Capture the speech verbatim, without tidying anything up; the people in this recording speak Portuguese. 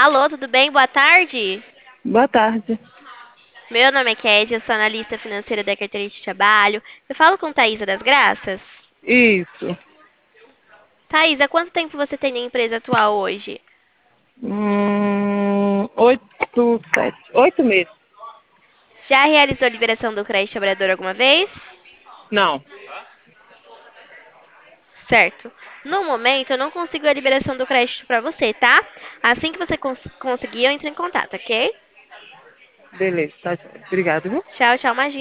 Alô, tudo bem? Boa tarde. Boa tarde. Meu nome é Kézia, eu sou analista financeira da carteira de trabalho. Eu falo com Thaisa das Graças. Isso. Thaisa, quanto tempo você tem na empresa atual hoje? Hum, oito, sete, oito meses. Já realizou a liberação do crédito trabalhador alguma vez? Não, Certo. No momento, eu não consigo a liberação do crédito para você, tá? Assim que você cons conseguir, eu entro em contato, ok? beleza, tá joia. Obrigado, viu? Tchau, tchau, imagina.